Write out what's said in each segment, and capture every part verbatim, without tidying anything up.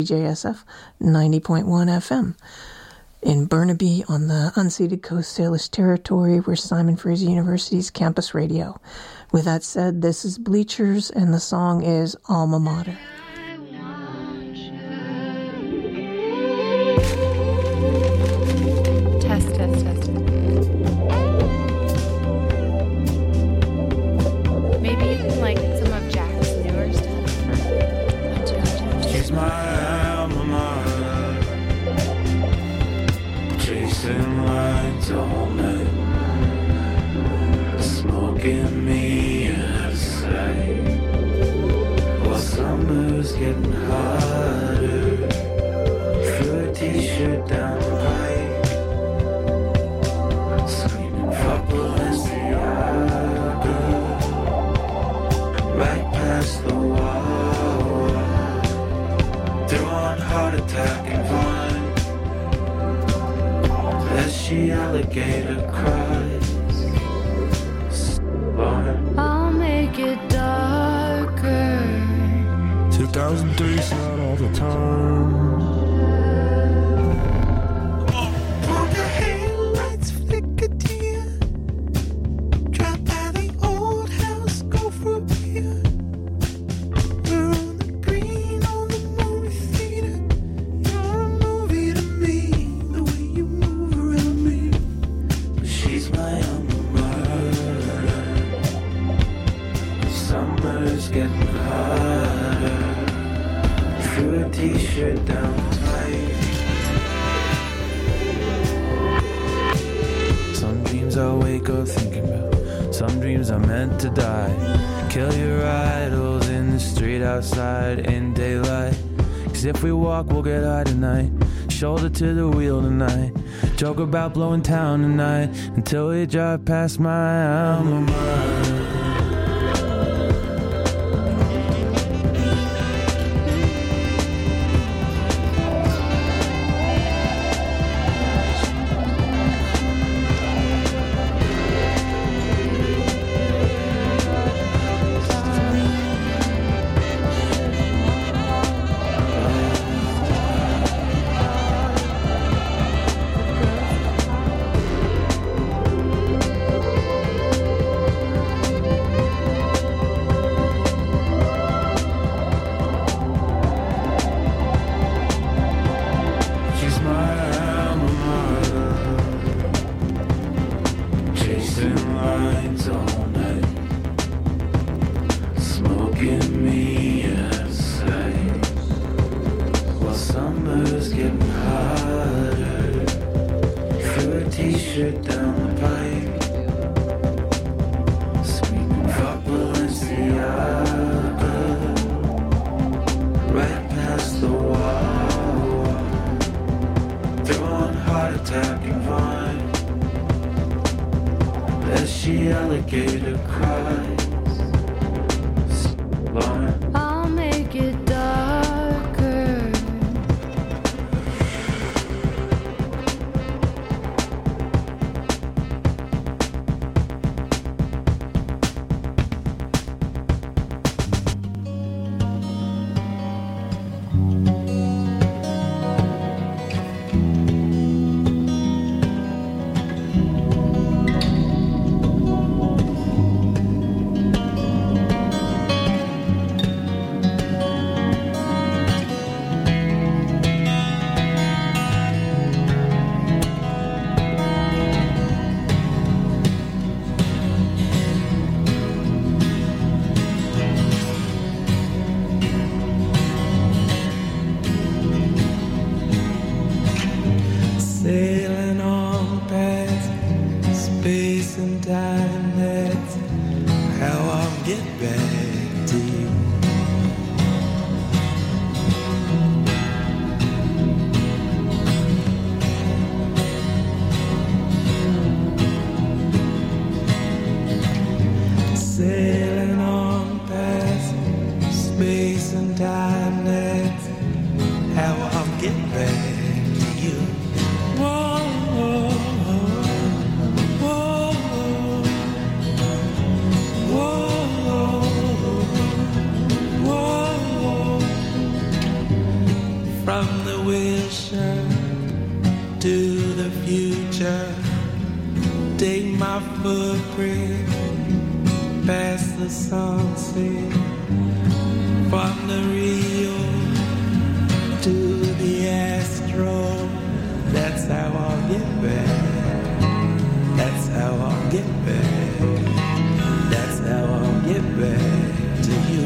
J S F ninety point one F M. In Burnaby on the unceded Coast Salish territory, we're Simon Fraser University's campus radio. With that said, this is Bleachers and the song is Alma Mater. Test, test, test. Maybe like some of Jack's newer stuff. She's my alma mater, chasing lights all night, smoking me a sight, while summer's getting hotter, threw a t-shirt down the pipe, screaming fuck Balenciaga, right past the wall, throwing heart attack and vine, as she alligator cries. I'll make it darker. two thousand three, it's not all the time. All the headlights flicker dear. Drive by the old house, go for a beer. We're on the green on the movie theater. You're a movie to me, the way you move around me. She's my alma mater. Summer's getting hotter. Threw a t-shirt down tight. Some dreams I wake up thinking about. Some dreams are meant to die. Kill your idols in the street outside in daylight. Cause if we walk, we'll get high tonight. Shoulder to the wheel tonight. Joke about blowing town tonight. Until we drive past my alma mater. I'll make it darker. From the wheelchair to the future, take my footprint past the sunset. From the Rio to the Astro, that's how I'll get back. That's how I'll get back. That's how I'll get back to you.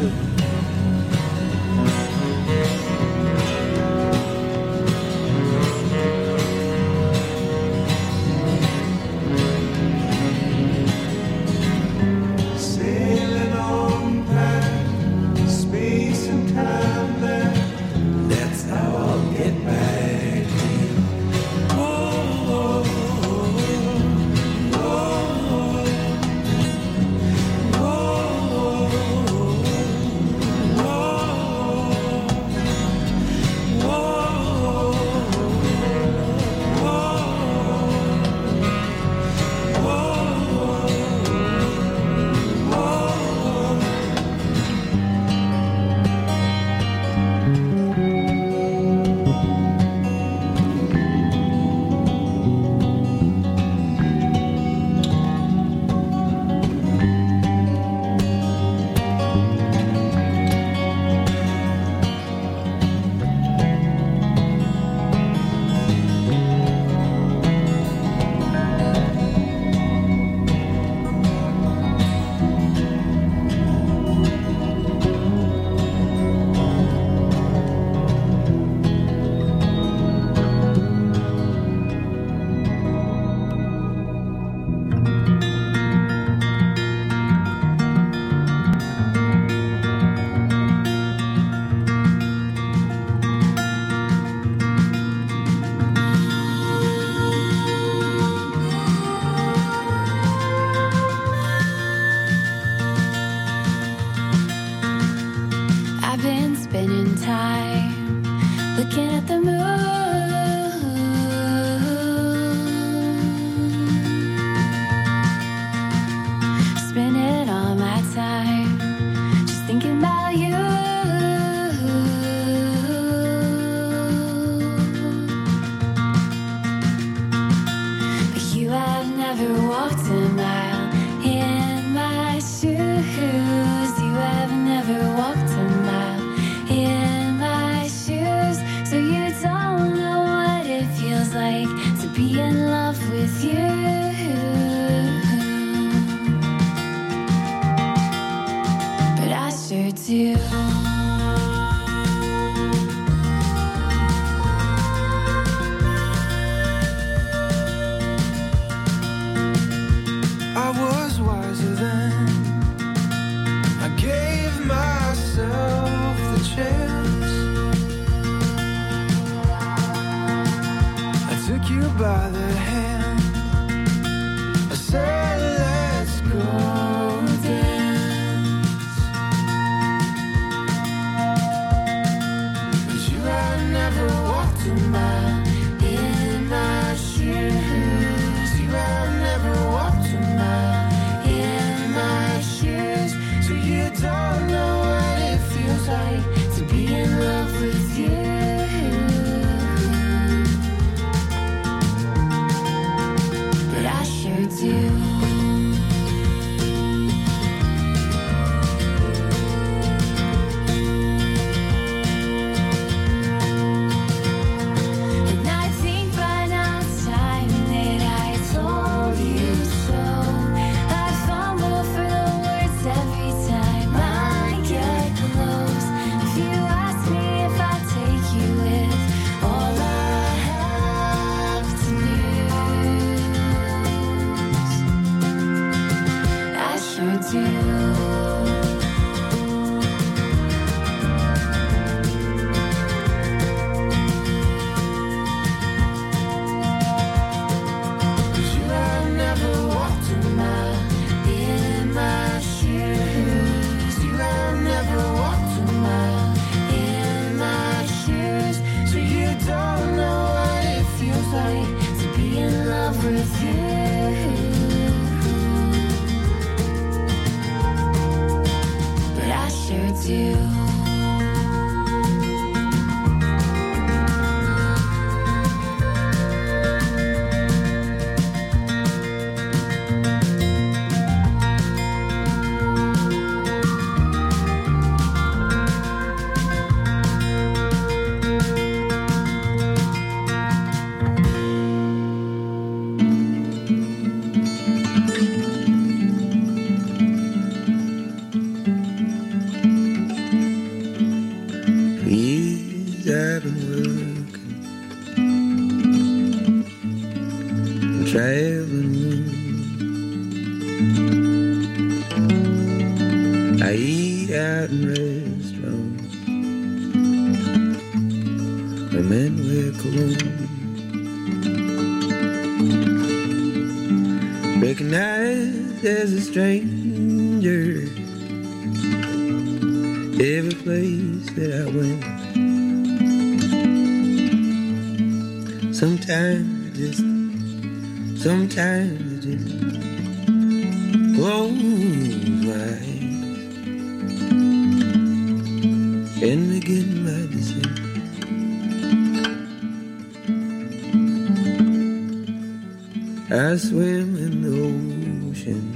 do. and working and traveling. I eat out in restaurants where men wear cologne. Recognized as a stranger every place that I went. Sometimes I just, sometimes I just close my eyes and begin my descent. I swim in the ocean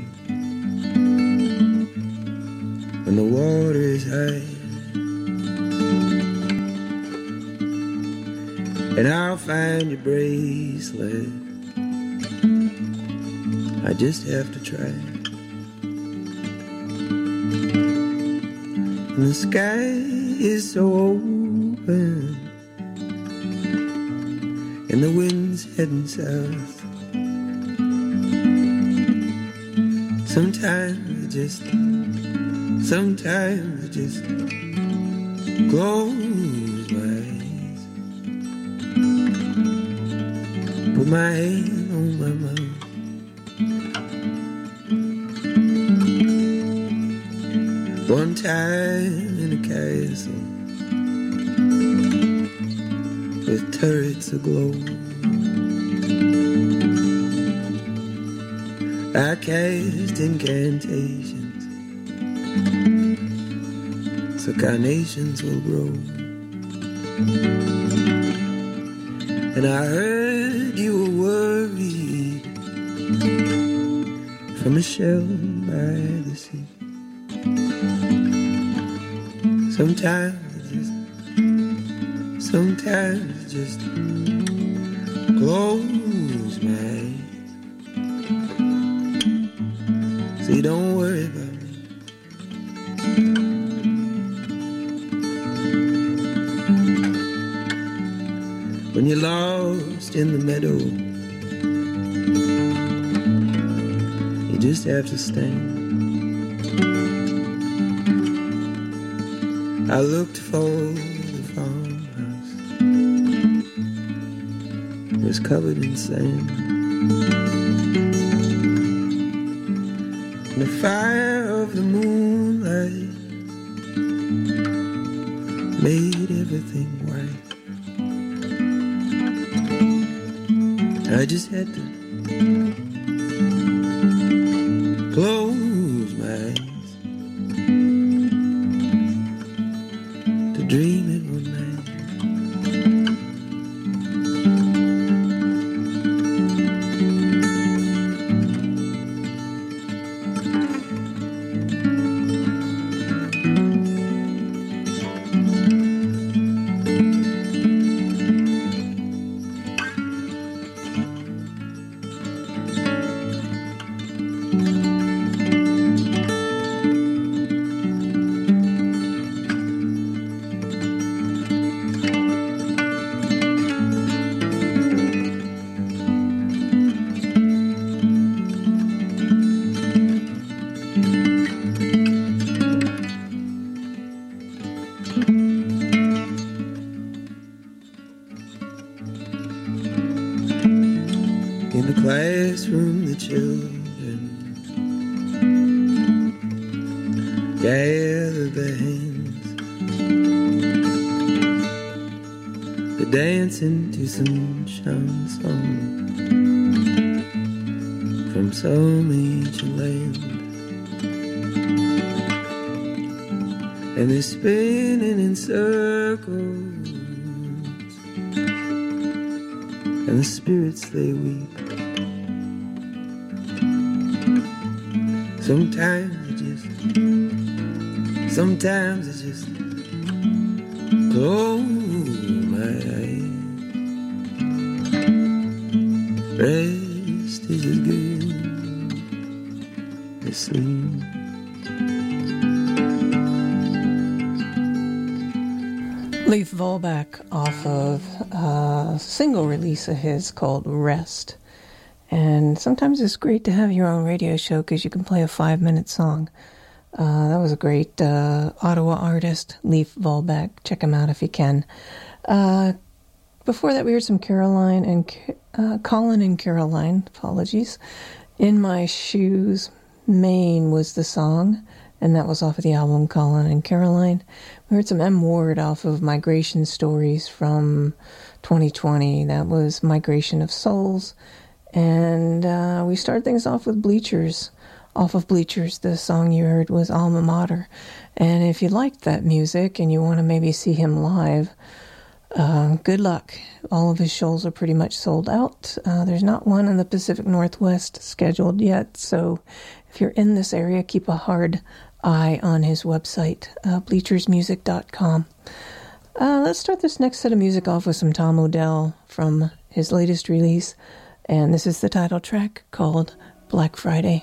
when the water is high, and I'll find your bracelet. I just have to try. And the sky is so open, and the wind's heading south. Sometimes I just, sometimes I just close my eyes, put my hand on my mouth, one time in a castle with turrets aglow, I cast incantations so carnations will grow. And I heard you were worried from a shell by the sea. Sometimes I just, sometimes I just close my eyes. So you don't worry about me. When you're lost in the meadow, you just have to stand. I looked for the farmhouse. It was covered in sand. The fire of the moonlight made everything white. I just had to close my eyes to dream it one night. In the classroom, the children gather their hands. They're dancing to some chanson from some ancient land, and they're spinning in circles, and the spirits they weep. Sometimes I just, sometimes I just close my eyes. Rest is as good as sleep. Leif Volbeck off of a single release of his called Rest. And sometimes it's great to have your own radio show because you can play a five-minute song. Uh, that was a great uh, Ottawa artist, Leif Volbeck. Check him out if you can. Uh, before that, we heard some Caroline and uh, Colin and Caroline. Apologies. In My Shoes, Maine was the song, and that was off of the album Colin and Caroline. We heard some M. Ward off of Migration Stories from twenty twenty. That was Migration of Souls. And uh, we started things off with Bleachers. Off of Bleachers, the song you heard was Alma Mater. And if you liked that music and you want to maybe see him live, uh, good luck. All of his shows are pretty much sold out. Uh, there's not one in the Pacific Northwest scheduled yet. So if you're in this area, keep a hard eye on his website, uh, bleachers music dot com. Uh, let's start this next set of music off with some Tom Odell from his latest release. And this is the title track called Black Friday.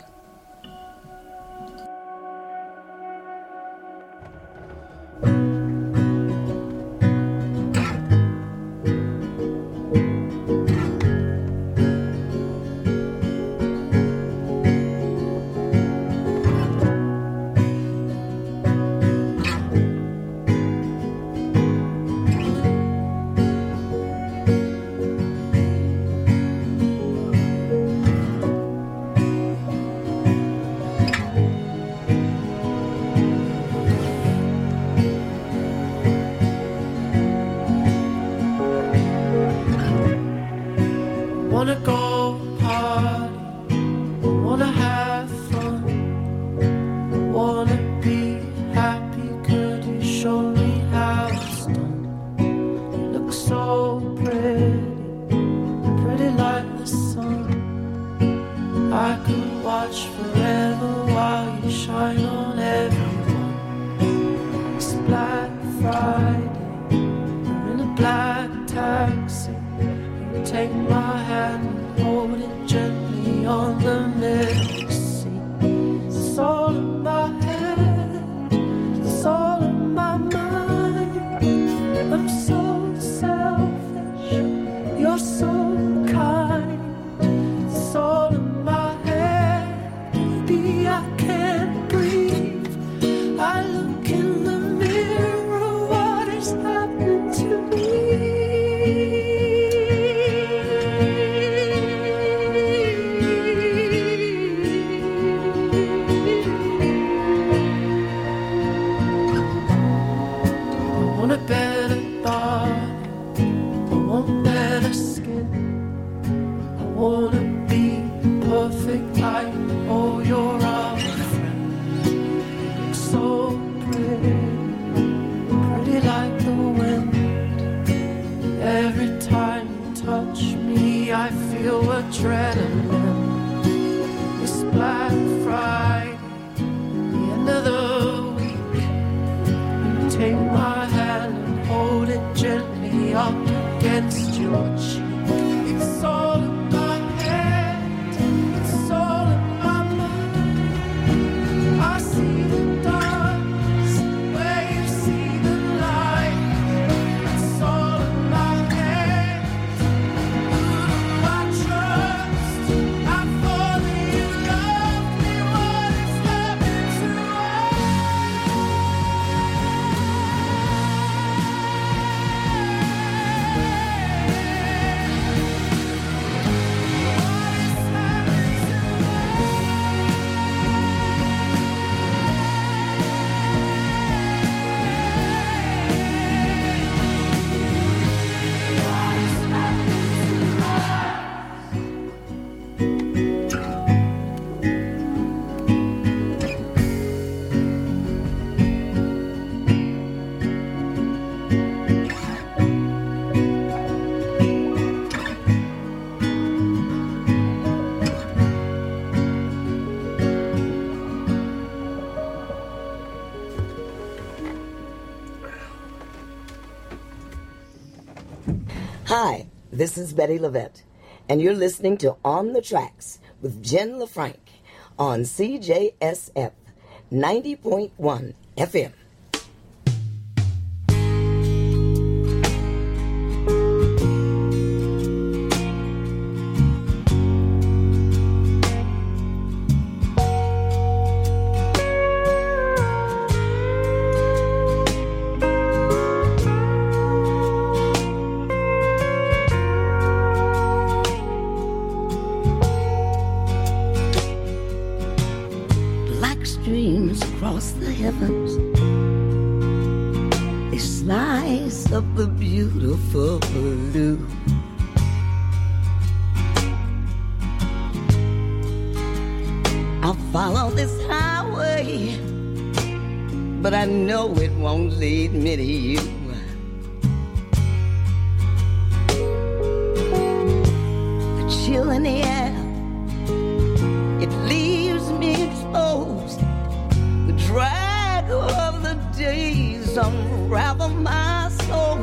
Wanna go party, wanna have fun, wanna be happy. Could you show me how it's done? You look so pretty, pretty like the sun. I could watch forever while you shine on everyone. It's Black Friday, I'm in a black taxi. Take my hand and hold it gently on the middle seat. It's all in my head, it's all in my mind. I'm so selfish, you're so kind. It's all in my head, baby, I can't breathe. I look in the mirror, what is happening to me? Adrenaline. It's Black Friday, the end of the week. You take my hand and hold it gently up against your cheek. It's all in my head, it's all in my mind. I see the darkness where you see the light. It's all in my head. I trust, I fall in love with what is happening to Hi, this is Betty Levette, and you're listening to On the Tracks with Jen LaFranc on C J S F ninety point one F M. beautiful blue. I'll follow this highway, but I know it won't lead me to you. The chill in the air, it leaves me exposed. The drag of the days unravel my soul.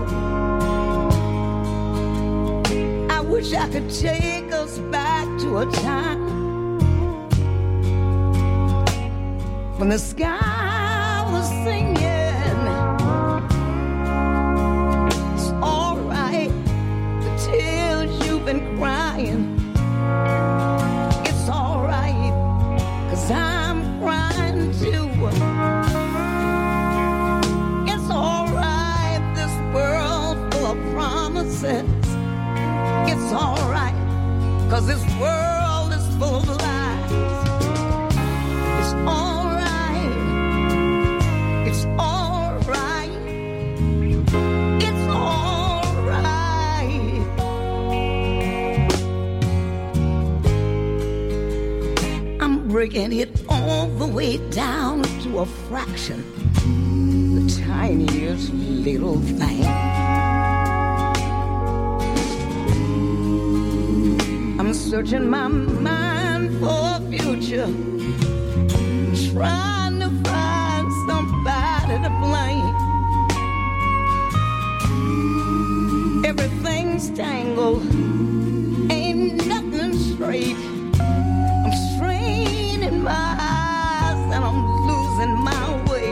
I wish I could take us back to a time when the sky was singing. It's alright, the tears you've been crying. It's alright, 'cause I'm crying too. It's alright, this world full of promises. It's alright, 'cause this world is full of lies. It's alright, it's alright, it's alright. I'm breaking it all the way down to a fraction, the tiniest little thing. I'm searching my mind for a future, trying to find somebody to blame. Everything's tangled, ain't nothing straight. I'm straining my eyes and I'm losing my way.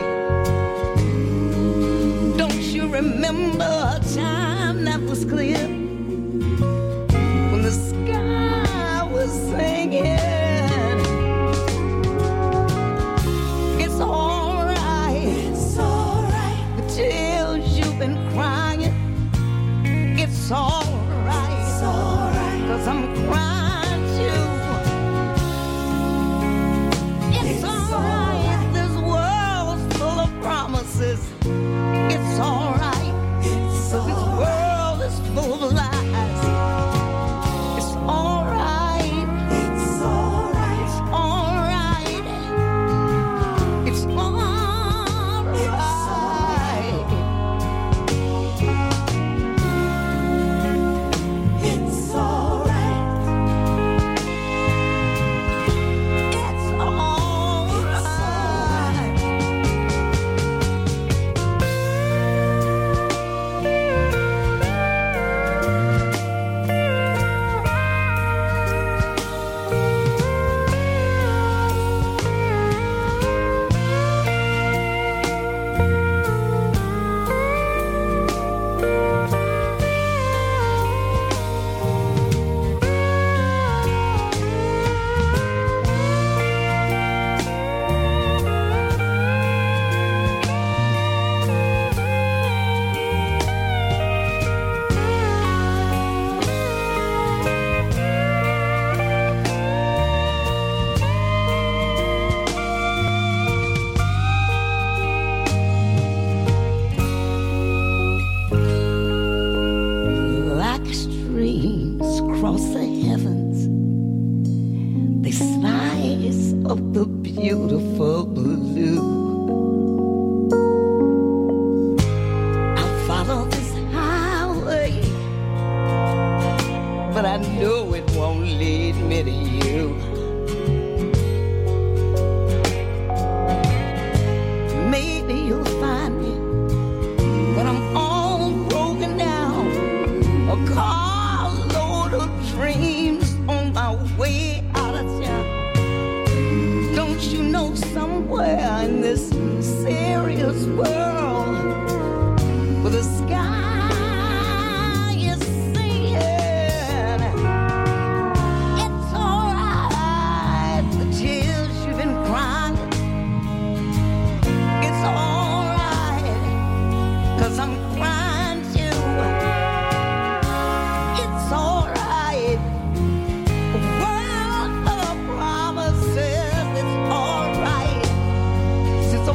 Don't you remember a time that was clear, when the sky was singing? It's alright, it's alright, the tears you've been crying. It's alright, it's alright, 'cause I'm crying too. It's, it's alright, alright, this world's full of promises. It's alright, it's so alright, this world is full of lies. It's alright, it's alright, it's alright, it's alright. It's alright, it's alright. Like streams cross the heavens, they slice of the beautiful blue. I'll follow this highway, but I know it won't lead me to you. Maybe you'll find me when I'm all broken down, a carload of dreams on my way out of town. Don't you know somewhere in this serious world where the sky is singing? It's alright, the tears you've been crying. It's alright, 'cause I'm crying too. It's alright, a world full of promises. It's alright, it's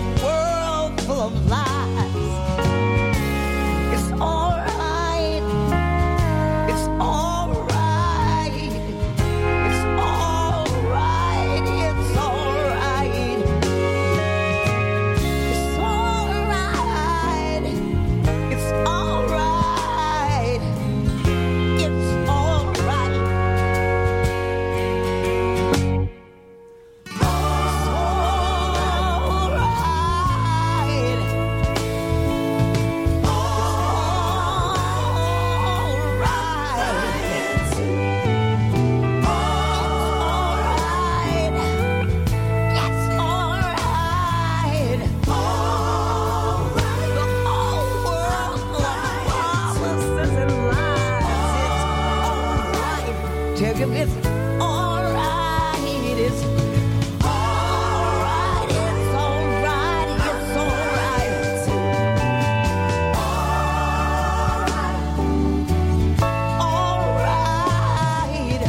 tell you it's alright. It's alright. It's alright. It's alright. Alright.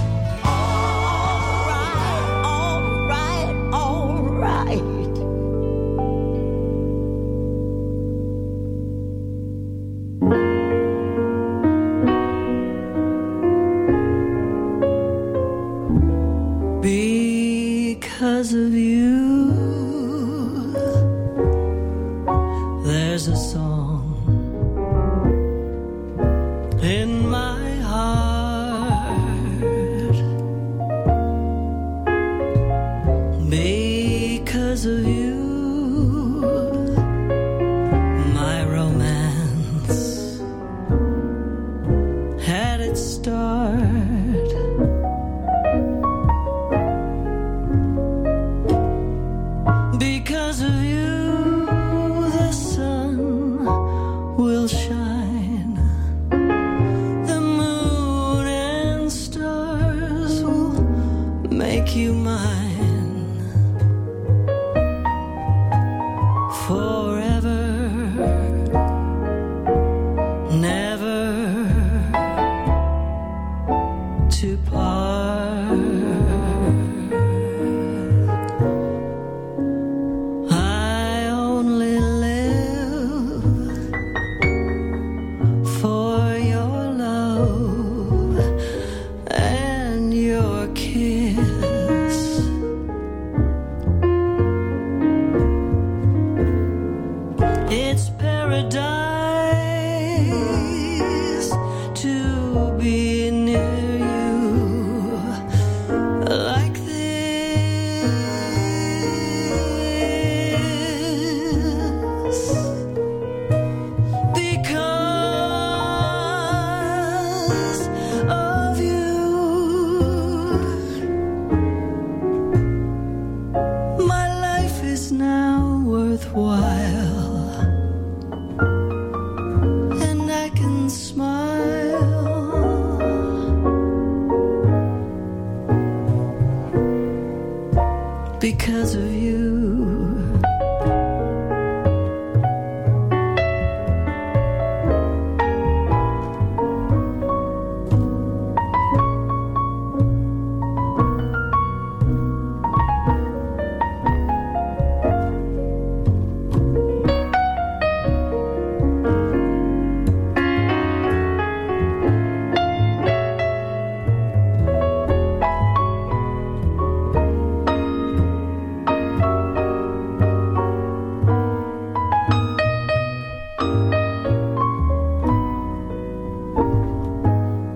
Alright. Alright. Alright. Because of you, there's a song in my heart. Because of you, my romance had its start. Because of you, the sun will shine, the moon and stars will make you mine forever, never to part. It's paradise to be near you like this. Because of you, my life is now worthwhile. Because of you.